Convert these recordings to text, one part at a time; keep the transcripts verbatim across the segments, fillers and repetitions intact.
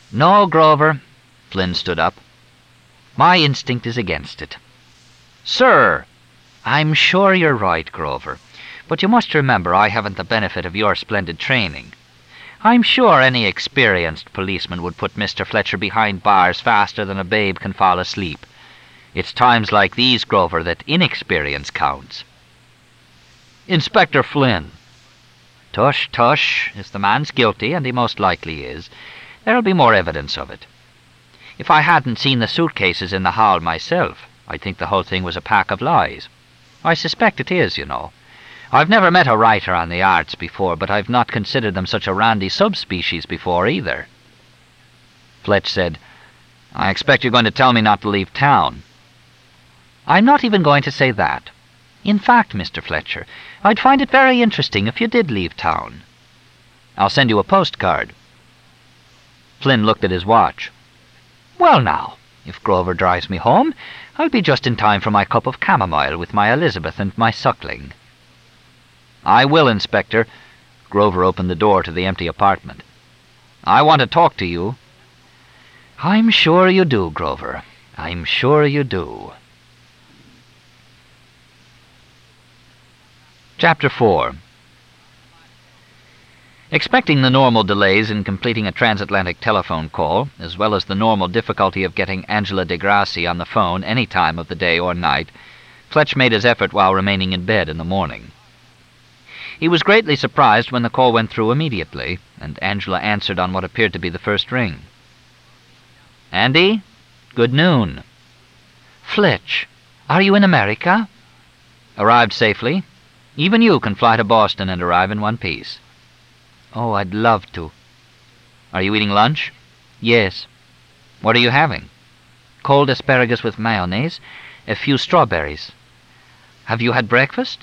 No, Grover. Flynn stood up. My instinct is against it. Sir! I'm sure you're right, Grover. But you must remember I haven't the benefit of your splendid training. I'm sure any experienced policeman would put Mister Fletcher behind bars faster than a babe can fall asleep. It's times like these, Grover, that inexperience counts. Inspector Flynn. Tush, tush. If the man's guilty, and he most likely is, there'll be more evidence of it. If I hadn't seen the suitcases in the hall myself, I'd think the whole thing was a pack of lies. I suspect it is, you know. I've never met a writer on the arts before, but I've not considered them such a randy subspecies before either. Fletch said, I expect you're going to tell me not to leave town. I'm not even going to say that. In fact, Mister Fletcher, I'd find it very interesting if you did leave town. I'll send you a postcard. Flynn looked at his watch. Well now, if Grover drives me home, I'll be just in time for my cup of chamomile with my Elizabeth and my suckling. I will, Inspector. Grover opened the door to the empty apartment. I want to talk to you. I'm sure you do, Grover. I'm sure you do. Chapter four. Expecting the normal delays in completing a transatlantic telephone call, as well as the normal difficulty of getting Angela de Grassi on the phone any time of the day or night, Fletch made his effort while remaining in bed in the morning. He was greatly surprised when the call went through immediately, and Angela answered on what appeared to be the first ring. Andy? Good noon. Fletch, are you in America? Arrived safely. Even you can fly to Boston and arrive in one piece. Oh, I'd love to. Are you eating lunch? Yes. What are you having? Cold asparagus with mayonnaise, a few strawberries. Have you had breakfast?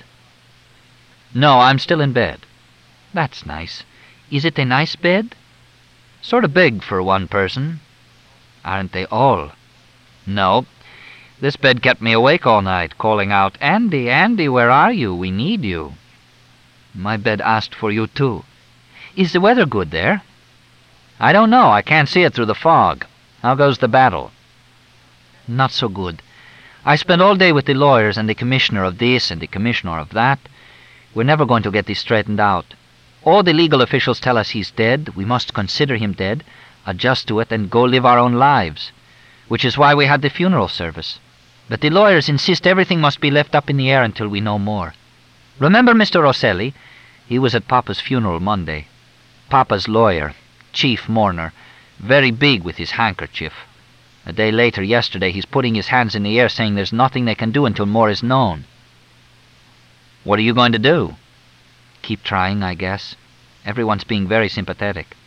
No, I'm still in bed. That's nice. Is it a nice bed? Sort of big for one person. Aren't they all? No. This bed kept me awake all night, calling out, Andy, Andy, where are you? We need you. My bed asked for you, too. Is the weather good there? I don't know. I can't see it through the fog. How goes the battle? Not so good. I spent all day with the lawyers and the commissioner of this and the commissioner of that. We're never going to get this straightened out. All the legal officials tell us he's dead. We must consider him dead, adjust to it, and go live our own lives, which is why we had the funeral service. But the lawyers insist everything must be left up in the air until we know more. Remember Mister Rosselli? He was at Papa's funeral Monday. Papa's lawyer, chief mourner, very big with his handkerchief. A day later, yesterday, he's putting his hands in the air saying there's nothing they can do until more is known. What are you going to do? Keep trying, I guess. Everyone's being very sympathetic.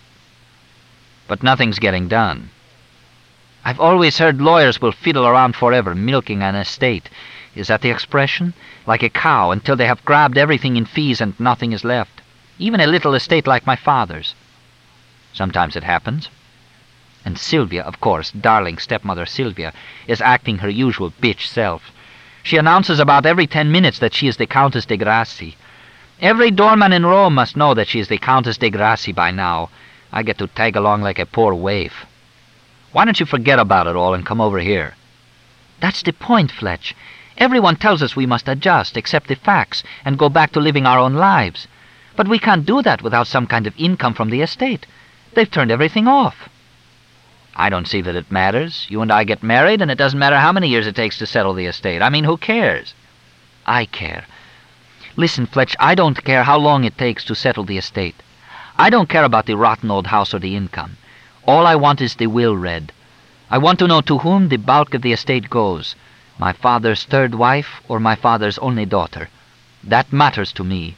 But nothing's getting done. I've always heard lawyers will fiddle around forever, milking an estate. Is that the expression? Like a cow, until they have grabbed everything in fees and nothing is left. Even a little estate like my father's. Sometimes it happens. And Sylvia, of course, darling stepmother Sylvia, is acting her usual bitch self. She announces about every ten minutes that she is the Countess de Grassi. Every doorman in Rome must know that she is the Countess de Grassi by now. I get to tag along like a poor waif. Why don't you forget about it all and come over here? That's the point, Fletch. Everyone tells us we must adjust, accept the facts, and go back to living our own lives. But we can't do that without some kind of income from the estate. They've turned everything off. I don't see that it matters. You and I get married, and it doesn't matter how many years it takes to settle the estate. I mean, who cares? I care. Listen, Fletch, I don't care how long it takes to settle the estate. I don't care about the rotten old house or the income. All I want is the will read. I want to know to whom the bulk of the estate goes, my father's third wife or my father's only daughter. That matters to me.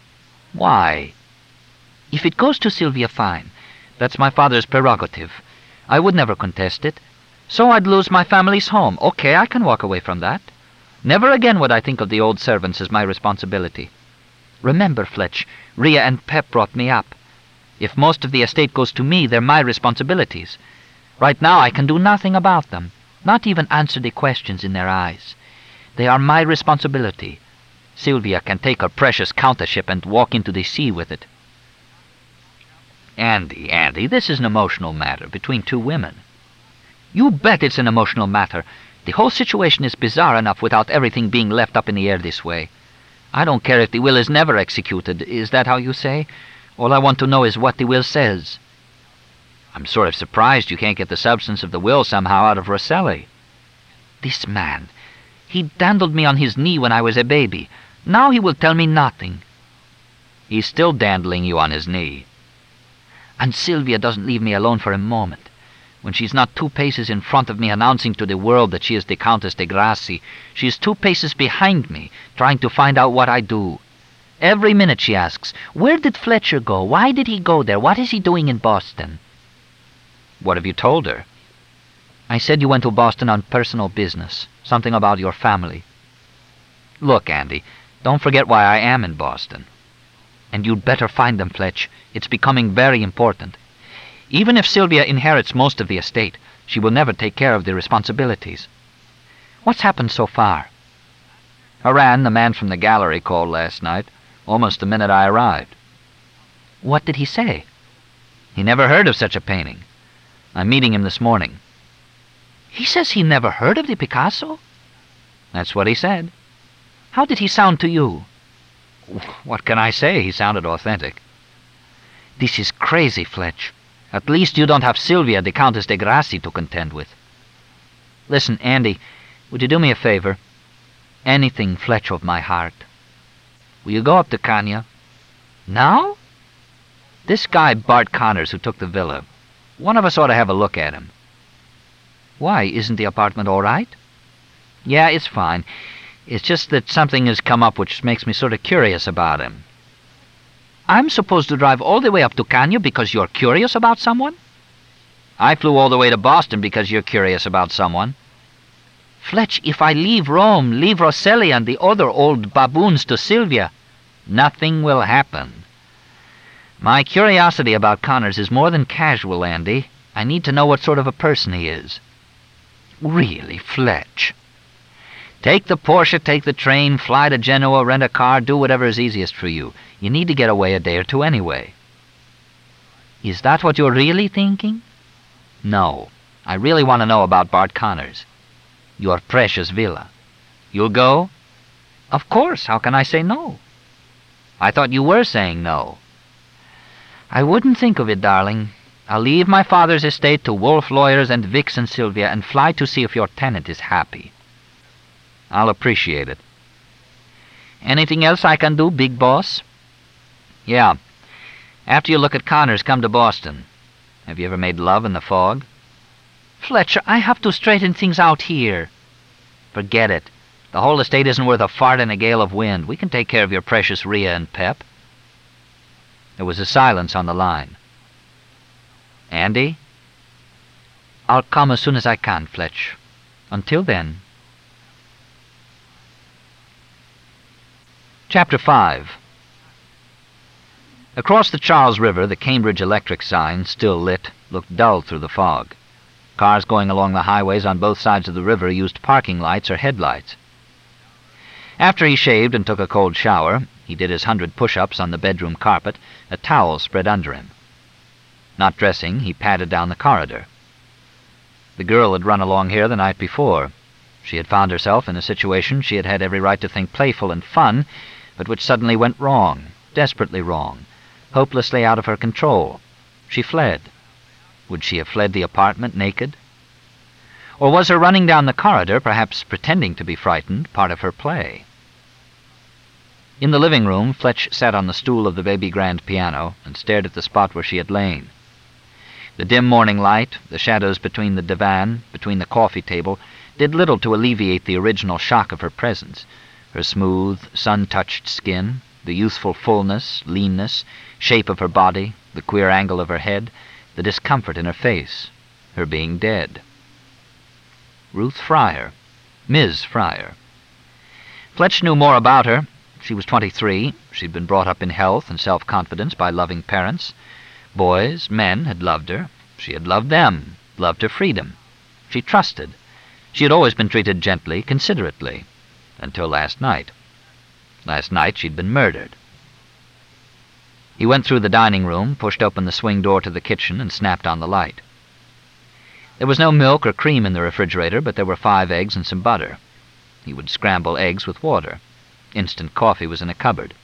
Why? If it goes to Sylvia, fine. That's my father's prerogative. I would never contest it. So I'd lose my family's home. Okay, I can walk away from that. Never again would I think of the old servants as my responsibility. Remember, Fletch, Rhea and Pep brought me up. If most of the estate goes to me, they're my responsibilities. Right now I can do nothing about them, not even answer the questions in their eyes. They are my responsibility. Sylvia can take her precious countership and walk into the sea with it. Andy, Andy, this is an emotional matter between two women. You bet it's an emotional matter. The whole situation is bizarre enough without everything being left up in the air this way. I don't care if the will is never executed. Is that how you say? All I want to know is what the will says. I'm sort of surprised you can't get the substance of the will somehow out of Rosselli. This man, he dandled me on his knee when I was a baby. Now he will tell me nothing. He's still dandling you on his knee. And Sylvia doesn't leave me alone for a moment. When she's not two paces in front of me announcing to the world that she is the Countess de Grassi, she is two paces behind me, trying to find out what I do. Every minute she asks, where did Fletcher go? Why did he go there? What is he doing in Boston? What have you told her? I said you went to Boston on personal business, something about your family. Look, Andy, don't forget why I am in Boston. And you'd better find them, Fletch. It's becoming very important. Even if Sylvia inherits most of the estate, she will never take care of the responsibilities. What's happened so far? Haran, the man from the gallery, called last night, almost the minute I arrived. What did he say? He never heard of such a painting. I'm meeting him this morning. He says he never heard of the Picasso? That's what he said. How did he sound to you? What can I say? He sounded authentic. This is crazy, Fletch. At least you don't have Sylvia, the Countess de Grassi, to contend with. Listen, Andy, would you do me a favor? Anything, Fletch of my heart. Will you go up to Kanya? Now? This guy, Bart Connors, who took the villa. One of us ought to have a look at him. Why, isn't the apartment all right? Yeah, it's fine. It's just that something has come up which makes me sort of curious about him. I'm supposed to drive all the way up to Kanya because you're curious about someone? I flew all the way to Boston because you're curious about someone. Fletch, if I leave Rome, leave Rosselli and the other old baboons to Sylvia, nothing will happen. My curiosity about Connors is more than casual, Andy. I need to know what sort of a person he is. Really, Fletch? Take the Porsche, take the train, fly to Genoa, rent a car, do whatever is easiest for you. You need to get away a day or two anyway. Is that what you're really thinking? No. I really want to know about Bart Connors. Your precious villa. You'll go? Of course. How can I say no? I thought you were saying no. I wouldn't think of it, darling. I'll leave my father's estate to Wolf Lawyers and Vix and Sylvia and fly to see if your tenant is happy. I'll appreciate it. Anything else I can do, big boss? Yeah. After you look at Connors, come to Boston. Have you ever made love in the fog? Fletcher, I have to straighten things out here. Forget it. The whole estate isn't worth a fart in a gale of wind. We can take care of your precious Rhea and Pep. There was a silence on the line. Andy? I'll come as soon as I can, Fletch. Until then... Chapter five. Across the Charles River, the Cambridge electric sign, still lit, looked dull through the fog. Cars going along the highways on both sides of the river used parking lights or headlights. After he shaved and took a cold shower, he did his hundred push-ups on the bedroom carpet, a towel spread under him. Not dressing, he padded down the corridor. The girl had run along here the night before. She had found herself in a situation she had had every right to think playful and fun, but which suddenly went wrong, desperately wrong, hopelessly out of her control. She fled. Would she have fled the apartment naked? Or was her running down the corridor, perhaps pretending to be frightened, part of her play? In the living room, Fletch sat on the stool of the baby grand piano and stared at the spot where she had lain. The dim morning light, the shadows between the divan, between the coffee table, did little to alleviate the original shock of her presence. Her smooth, sun-touched skin, the youthful fullness, leanness, shape of her body, the queer angle of her head, the discomfort in her face, her being dead. Ruth Fryer, Miz Fryer. Fletch knew more about her. She was twenty-three. She'd been brought up in health and self-confidence by loving parents. Boys, men, had loved her. She had loved them, loved her freedom. She trusted. She had always been treated gently, considerately, until last night. Last night she'd been murdered. He went through the dining room, pushed open the swing door to the kitchen, and snapped on the light. There was no milk or cream in the refrigerator, but there were five eggs and some butter. He would scramble eggs with water. Instant coffee was in a cupboard.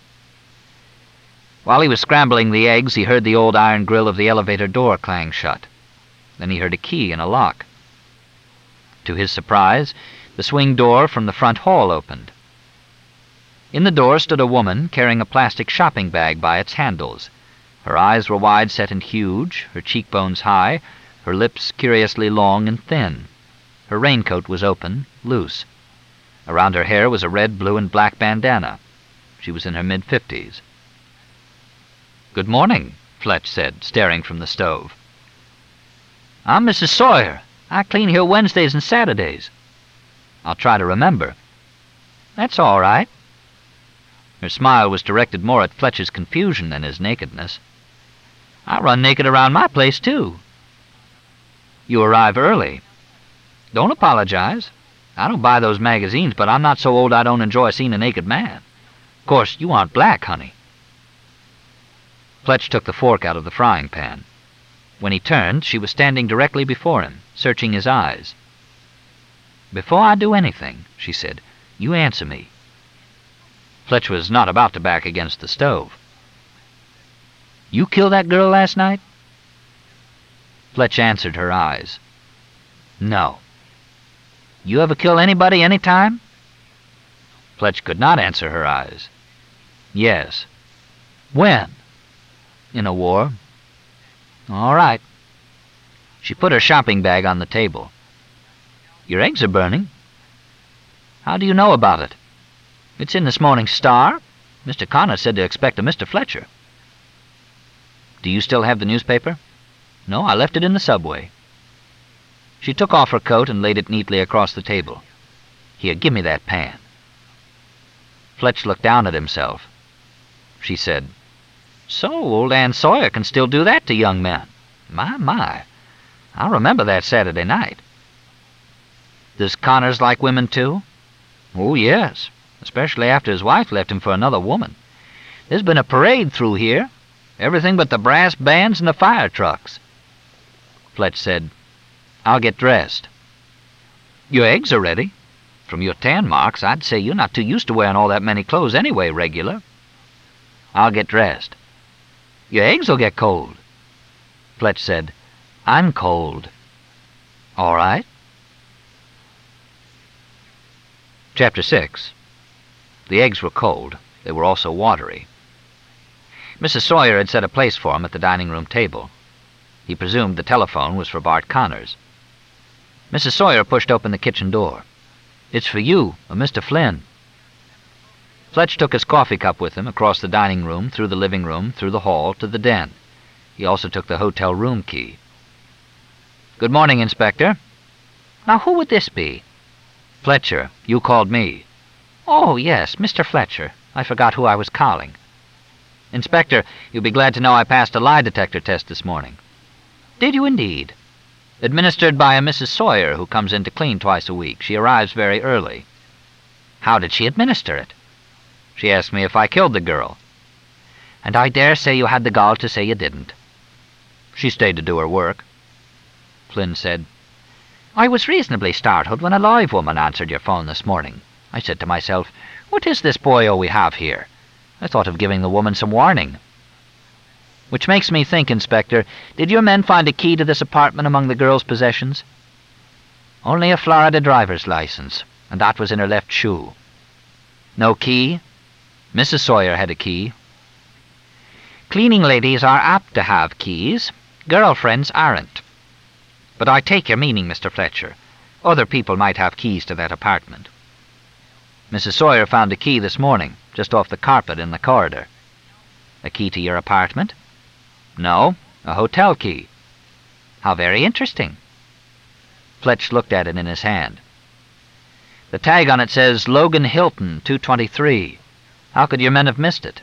While he was scrambling the eggs, he heard the old iron grill of the elevator door clang shut. Then he heard a key in a lock. To his surprise, the swing door from the front hall opened. In the door stood a woman carrying a plastic shopping bag by its handles. Her eyes were wide-set and huge, her cheekbones high, her lips curiously long and thin. Her raincoat was open, loose. Around her hair was a red, blue, and black bandana. She was in her mid-fifties. "Good morning," Fletch said, staring from the stove. "I'm Missus Sawyer. I clean here Wednesdays and Saturdays." "I'll try to remember." "That's all right." Her smile was directed more at Fletch's confusion than his nakedness. "I run naked around my place, too." "You arrive early." "Don't apologize. I don't buy those magazines, but I'm not so old I don't enjoy seeing a naked man. Of course, you aren't black, honey." Fletch took the fork out of the frying pan. When he turned, she was standing directly before him, searching his eyes. "Before I do anything," she said, "you answer me." Fletch was not about to back against the stove. "You killed that girl last night?" Fletch answered her eyes. "No." "You ever kill anybody any time?" Fletch could not answer her eyes. "Yes." "When?" "In a war." "All right." She put her shopping bag on the table. "Your eggs are burning." "How do you know about it?" "It's in this morning's Star. Mister Connor said to expect a Mister Fletcher." "Do you still have the newspaper?" "No, I left it in the subway." She took off her coat and laid it neatly across the table. "Here, give me that pan." Fletch looked down at himself. She said, "So old Ann Sawyer can still do that to young men. My, my. I'll remember that Saturday night." "Does Connors like women, too?" "Oh, yes, especially after his wife left him for another woman. There's been a parade through here. Everything but the brass bands and the fire trucks." Fletch said, "I'll get dressed." "Your eggs are ready. From your tan marks, I'd say you're not too used to wearing all that many clothes anyway, regular." "I'll get dressed." "Your eggs will get cold." Fletch said, "I'm cold." "All right." Chapter six. The eggs were cold. They were also watery. Missus Sawyer had set a place for him at the dining-room table. He presumed the telephone was for Bart Connors. Missus Sawyer pushed open the kitchen door. "It's for you, a Mister Flynn." Fletch took his coffee cup with him across the dining room, through the living room, through the hall, to the den. He also took the hotel room key. "Good morning, Inspector." "Now, who would this be?" "Fletcher. You called me." "Oh, yes, Mister Fletcher. I forgot who I was calling." "Inspector, you'll be glad to know I passed a lie detector test this morning." "Did you indeed?" "Administered by a Missus Sawyer, who comes in to clean twice a week. She arrives very early." "How did she administer it?" "She asked me if I killed the girl." "And I dare say you had the gall to say you didn't." "She stayed to do her work." Flynn said, "I was reasonably startled when a live woman answered your phone this morning. I said to myself, what is this boyo we have here? I thought of giving the woman some warning." "Which makes me think, Inspector, did your men find a key to this apartment among the girl's possessions?" "Only a Florida driver's license, and that was in her left shoe." "No key?" "Missus Sawyer had a key." "Cleaning ladies are apt to have keys. Girlfriends aren't. But I take your meaning, Mister Fletcher. Other people might have keys to that apartment." "Missus Sawyer found a key this morning, just off the carpet in the corridor." "A key to your apartment?" "No, a hotel key." "How very interesting." Fletch looked at it in his hand. "The tag on it says Logan Hilton, two twenty-three. How could your men have missed it?"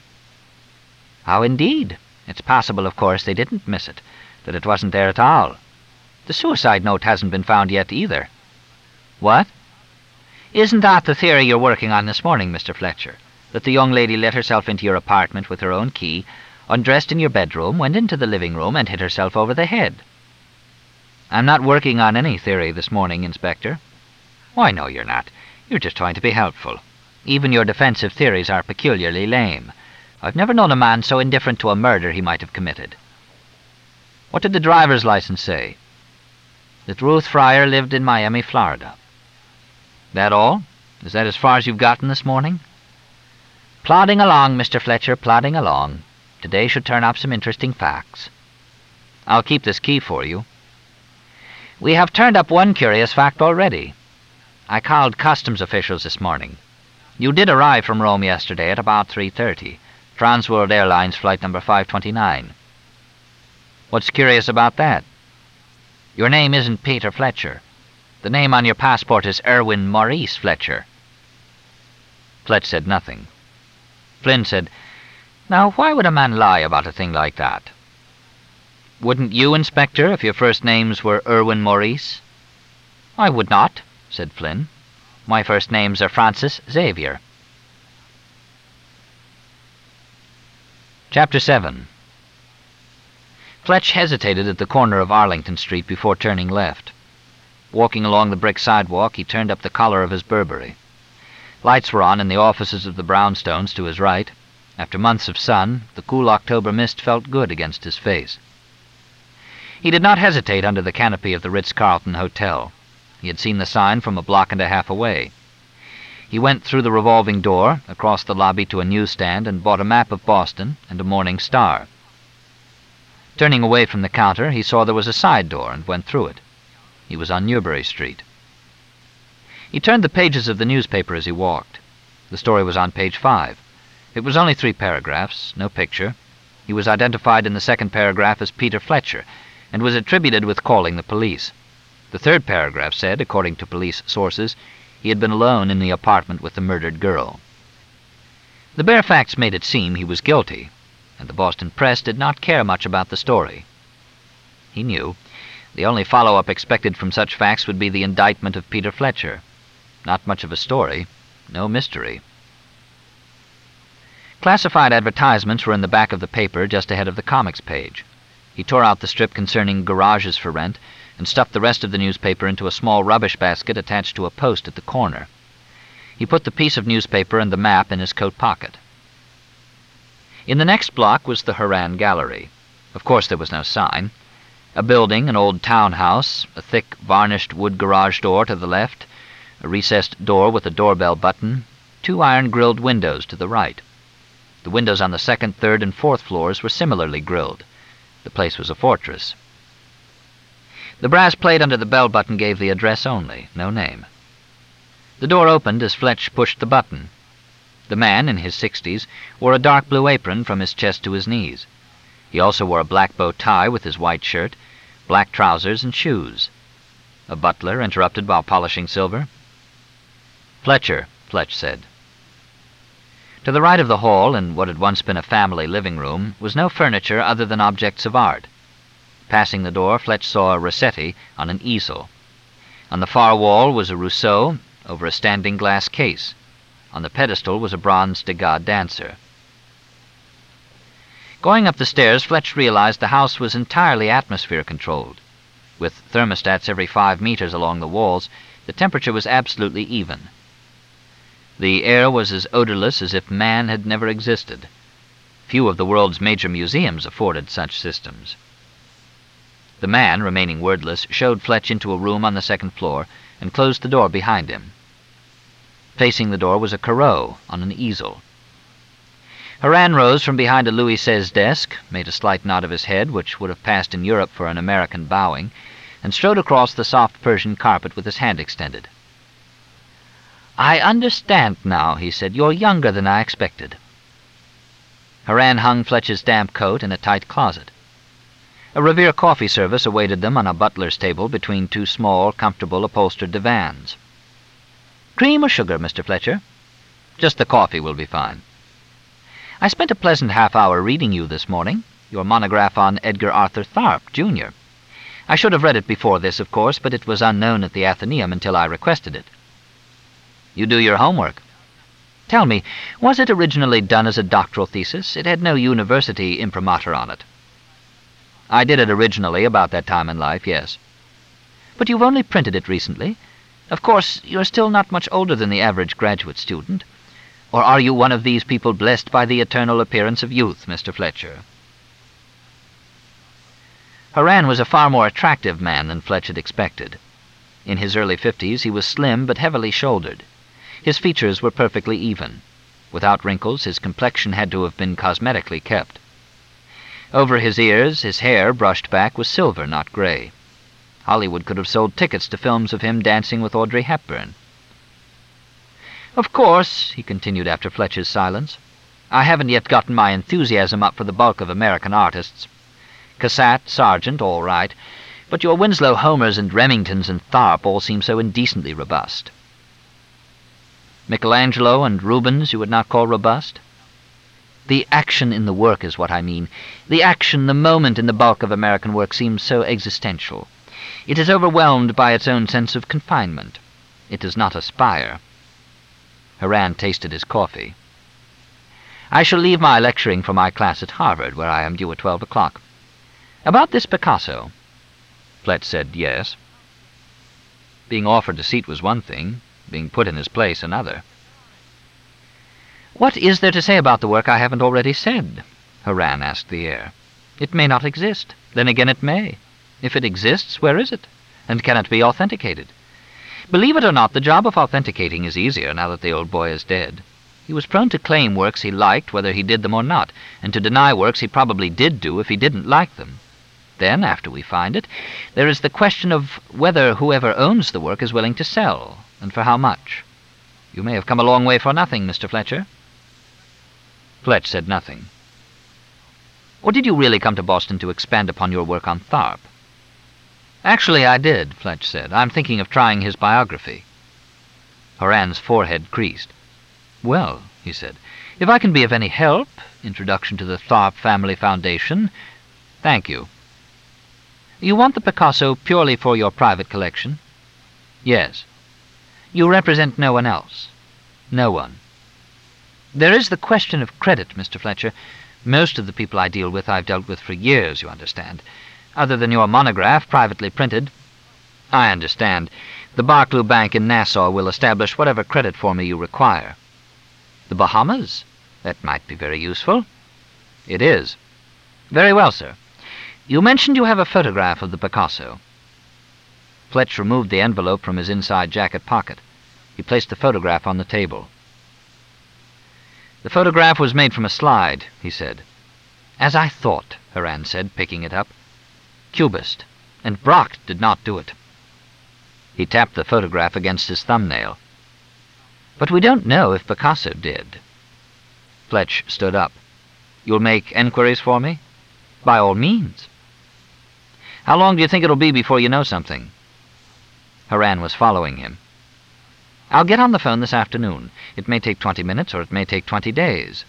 "How indeed? It's possible, of course, they didn't miss it, that it wasn't there at all. The suicide note hasn't been found yet, either." "What?" "Isn't that the theory you're working on this morning, Mister Fletcher? That the young lady let herself into your apartment with her own key, undressed in your bedroom, went into the living room, and hit herself over the head. I'm not working on any theory this morning, Inspector. Why, no, you're not. You're just trying to be helpful. Even your defensive theories are peculiarly lame. I've never known a man so indifferent to a murder he might have committed. What did the driver's license say? That Ruth Fryer lived in Miami, Florida. That all? Is that as far as you've gotten this morning? Plodding along, Mister Fletcher, plodding along. Today should turn up some interesting facts. I'll keep this key for you. We have turned up one curious fact already. I called customs officials this morning. You did arrive from Rome yesterday at about three thirty. Transworld Airlines flight number five twenty-nine. What's curious about that? Your name isn't Peter Fletcher. The name on your passport is Erwin Maurice Fletcher. Fletch said nothing. Flynn said, Now, why would a man lie about a thing like that? Wouldn't you, Inspector, if your first names were Erwin Maurice? I would not, said Flynn. My first names are Francis Xavier. Chapter seven. Fletch hesitated at the corner of Arlington Street before turning left. Walking along the brick sidewalk, he turned up the collar of his Burberry. Lights were on in the offices of the brownstones to his right. After months of sun, the cool October mist felt good against his face. He did not hesitate under the canopy of the Ritz-Carlton Hotel. He had seen the sign from a block and a half away. He went through the revolving door, across the lobby to a newsstand, and bought a map of Boston and a Morning Star. Turning away from the counter, he saw there was a side door and went through it. He was on Newbury Street. He turned the pages of the newspaper as he walked. The story was on page five. It was only three paragraphs, no picture. He was identified in the second paragraph as Peter Fletcher, and was attributed with calling the police. The third paragraph said, according to police sources, he had been alone in the apartment with the murdered girl. The bare facts made it seem he was guilty, and the Boston press did not care much about the story. He knew the only follow-up expected from such facts would be the indictment of Peter Fletcher. Not much of a story, no mystery. Classified advertisements were in the back of the paper just ahead of the comics page. He tore out the strip concerning garages for rent and stuffed the rest of the newspaper into a small rubbish basket attached to a post at the corner. He put the piece of newspaper and the map in his coat pocket. In the next block was the Horan Gallery. Of course there was no sign. A building, an old townhouse, a thick varnished wood garage door to the left, a recessed door with a doorbell button, two iron-grilled windows to the right. The windows on the second, third, and fourth floors were similarly grilled. The place was a fortress. The brass plate under the bell button gave the address only, no name. The door opened as Fletch pushed the button. The man, in his sixties, wore a dark blue apron from his chest to his knees. He also wore a black bow tie with his white shirt, black trousers, and shoes. A butler interrupted while polishing silver. "Fletcher," Fletch said. To the right of the hall, in what had once been a family living room, was no furniture other than objects of art. Passing the door, Fletch saw a Rossetti on an easel. On the far wall was a Rousseau over a standing glass case. On the pedestal was a bronze Degas dancer. Going up the stairs, Fletch realized the house was entirely atmosphere-controlled. With thermostats every five meters along the walls, the temperature was absolutely even. The air was as odorless as if man had never existed. Few of the world's major museums afforded such systems. The man, remaining wordless, showed Fletch into a room on the second floor and closed the door behind him. Facing the door was a Corot on an easel. Horan rose from behind a Louis seize desk, made a slight nod of his head, which would have passed in Europe for an American bowing, and strode across the soft Persian carpet with his hand extended. "I understand now," he said. "You're younger than I expected." Horan hung Fletch's damp coat in a tight closet. A Revere coffee service awaited them on a butler's table between two small, comfortable, upholstered divans. "Cream or sugar, Mister Fletcher?" "Just the coffee will be fine." "I spent a pleasant half-hour reading you this morning, your monograph on Edgar Arthur Tharpe, Junior I should have read it before this, of course, but it was unknown at the Athenaeum until I requested it." "You do your homework." Tell me, was it originally done as a doctoral thesis? It had no university imprimatur on it. I did it originally about that time in life, yes. But you've only printed it recently. Of course, you're still not much older than the average graduate student. Or are you one of these people blessed by the eternal appearance of youth, Mister Fletcher? Horan was a far more attractive man than Fletch had expected. In his early fifties, he was slim but heavily shouldered. His features were perfectly even. Without wrinkles, his complexion had to have been cosmetically kept. Over his ears, his hair, brushed back, was silver, not gray. Hollywood could have sold tickets to films of him dancing with Audrey Hepburn. "Of course," he continued after Fletcher's silence, "I haven't yet gotten my enthusiasm up for the bulk of American artists. Cassatt, Sargent, all right, but your Winslow Homers and Remingtons and Tharp all seem so indecently robust." Michelangelo and Rubens you would not call robust? The action in the work is what I mean. The action, the moment in the bulk of American work seems so existential. It is overwhelmed by its own sense of confinement. It does not aspire. Horan tasted his coffee. "I shall leave my lecturing for my class at Harvard, where I am due at twelve o'clock. About this Picasso." Fletch said yes. Being offered a seat was one thing, being put in his place another. "What is there to say about the work I haven't already said?" Horan asked the heir. "It may not exist. Then again it may. If it exists, where is it? And can it be authenticated? Believe it or not, the job of authenticating is easier now that the old boy is dead. He was prone to claim works he liked whether he did them or not, and to deny works he probably did do if he didn't like them. Then, after we find it, there is the question of whether whoever owns the work is willing to sell, and for how much. You may have come a long way for nothing, Mister Fletcher." Fletch said nothing. "Or did you really come to Boston to expand upon your work on Tharp?" "Actually, I did," Fletch said. "I'm thinking of trying his biography." Horan's forehead creased. "Well," he said, "if I can be of any help, introduction to the Tharp Family Foundation—" "Thank you." "You want the Picasso purely for your private collection?" "Yes." "You represent no one else?" "No one." "There is the question of credit, Mister Fletcher. Most of the people I deal with I've dealt with for years, you understand. Other than your monograph, privately printed." "I understand. The Barclay Bank in Nassau will establish whatever credit for me you require." "The Bahamas? That might be very useful." "It is." "Very well, sir. You mentioned you have a photograph of the Picasso." Fletch removed the envelope from his inside jacket pocket. He placed the photograph on the table. "The photograph was made from a slide," he said. "As I thought," Horan said, picking it up. "Cubist, and Braque did not do it." He tapped the photograph against his thumbnail. "But we don't know if Picasso did." Fletch stood up. "You'll make enquiries for me?" "By all means." "How long do you think it'll be before you know something?" Horan was following him. "I'll get on the phone this afternoon. It may take twenty minutes, or it may take twenty days."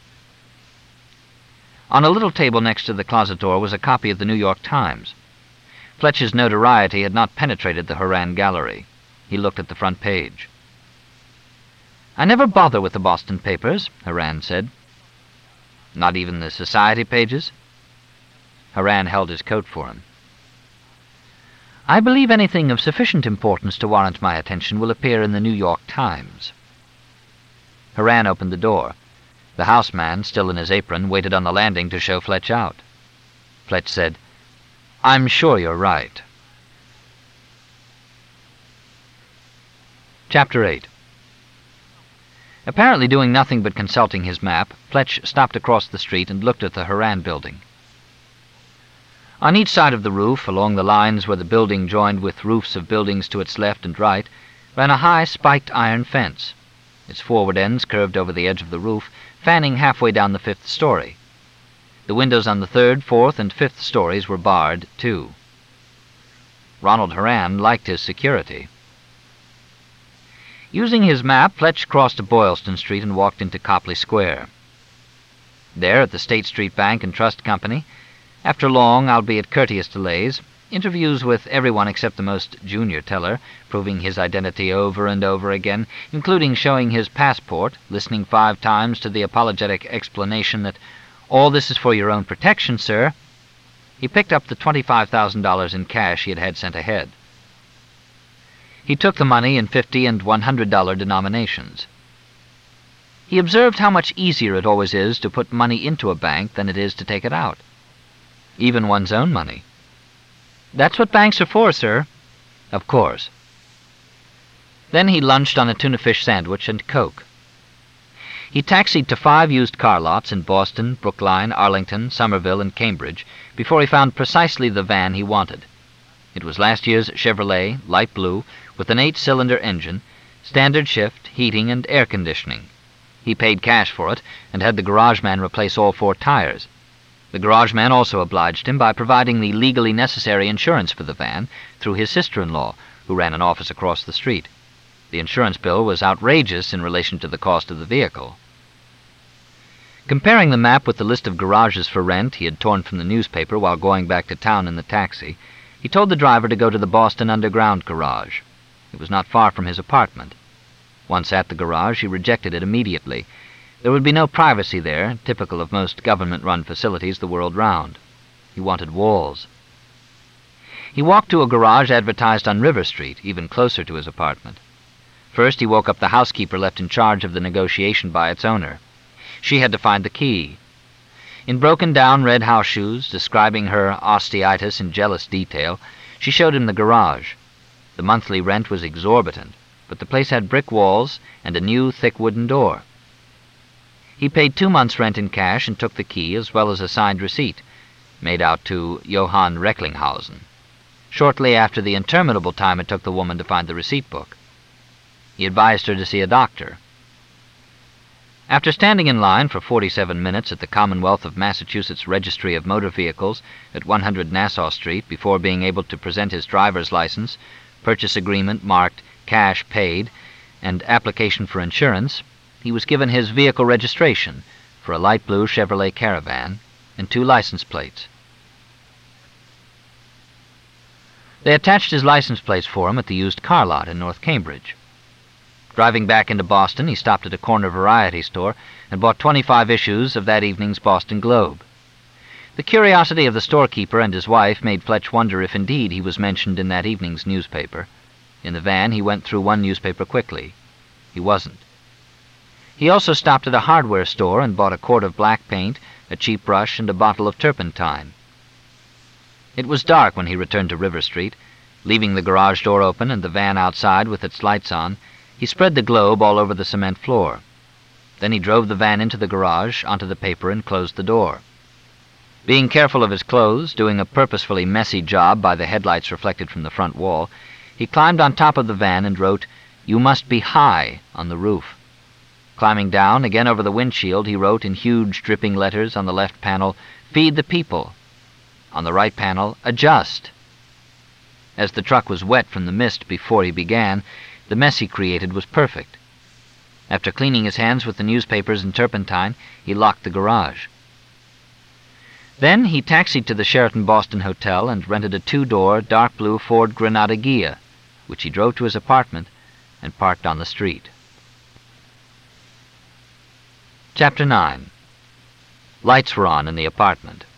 On a little table next to the closet door was a copy of the New York Times. Fletch's notoriety had not penetrated the Horan gallery. He looked at the front page. "I never bother with the Boston papers," Horan said. "Not even the society pages?" Horan held his coat for him. "I believe anything of sufficient importance to warrant my attention will appear in the New York Times." Horan opened the door. The houseman, still in his apron, waited on the landing to show Fletch out. Fletch said, "I'm sure you're right." Chapter eight. Apparently doing nothing but consulting his map, Fletch stopped across the street and looked at the Horan building. On each side of the roof, along the lines where the building joined with roofs of buildings to its left and right, ran a high spiked iron fence. Its forward ends curved over the edge of the roof, fanning halfway down the fifth story. The windows on the third, fourth, and fifth stories were barred, too. Ronald Horan liked his security. Using his map, Fletch crossed Boylston Street and walked into Copley Square. There, at the State Street Bank and Trust Company, after long, albeit courteous delays, Interviews with everyone except the most junior teller, proving his identity over and over again, including showing his passport, listening five times to the apologetic explanation that all this is for your own protection, sir. He picked up the twenty-five thousand dollars in cash he had had sent ahead. He took the money in fifty and one hundred dollar denominations. He observed how much easier it always is to put money into a bank than it is to take it out. Even one's own money. That's what banks are for, sir. Of course. Then he lunched on a tuna fish sandwich and Coke. He taxied to five used car lots in Boston, Brookline, Arlington, Somerville, and Cambridge before he found precisely the van he wanted. It was last year's Chevrolet, light blue, with an eight-cylinder engine, standard shift, heating, and air conditioning. He paid cash for it and had the garage man replace all four tires. The garage man also obliged him by providing the legally necessary insurance for the van through his sister-in-law, who ran an office across the street. The insurance bill was outrageous in relation to the cost of the vehicle. Comparing the map with the list of garages for rent he had torn from the newspaper while going back to town in the taxi, he told the driver to go to the Boston Underground garage. It was not far from his apartment. Once at the garage, he rejected it immediately. There would be no privacy there, typical of most government-run facilities the world round. He wanted walls. He walked to a garage advertised on River Street, even closer to his apartment. First, he woke up the housekeeper left in charge of the negotiation by its owner. She had to find the key. In broken-down red house shoes, describing her osteitis in jealous detail, she showed him the garage. The monthly rent was exorbitant, but the place had brick walls and a new, thick wooden door. He paid two months' rent in cash and took the key as well as a signed receipt, made out to Johann Recklinghausen, shortly after the interminable time it took the woman to find the receipt book. He advised her to see a doctor. After standing in line for forty-seven minutes at the Commonwealth of Massachusetts Registry of Motor Vehicles at one hundred Nassau Street before being able to present his driver's license, purchase agreement marked Cash Paid, and application for insurance, he was given his vehicle registration for a light blue Chevrolet Caravan and two license plates. They attached his license plates for him at the used car lot in North Cambridge. Driving back into Boston, he stopped at a corner variety store and bought twenty-five issues of that evening's Boston Globe. The curiosity of the storekeeper and his wife made Fletch wonder if indeed he was mentioned in that evening's newspaper. In the van, he went through one newspaper quickly. He wasn't. He also stopped at a hardware store and bought a quart of black paint, a cheap brush, and a bottle of turpentine. It was dark when he returned to River Street. Leaving the garage door open and the van outside with its lights on, he spread the Globe all over the cement floor. Then he drove the van into the garage, onto the paper, and closed the door. Being careful of his clothes, doing a purposefully messy job by the headlights reflected from the front wall, he climbed on top of the van and wrote, "You must be high," on the roof. Climbing down, again over the windshield, he wrote in huge dripping letters on the left panel, "Feed the people." On the right panel, "Adjust." As the truck was wet from the mist before he began, the mess he created was perfect. After cleaning his hands with the newspapers and turpentine, he locked the garage. Then he taxied to the Sheraton Boston Hotel and rented a two-door, dark blue Ford Granada Ghia, which he drove to his apartment and parked on the street. Chapter nine. Lights were on in the apartment.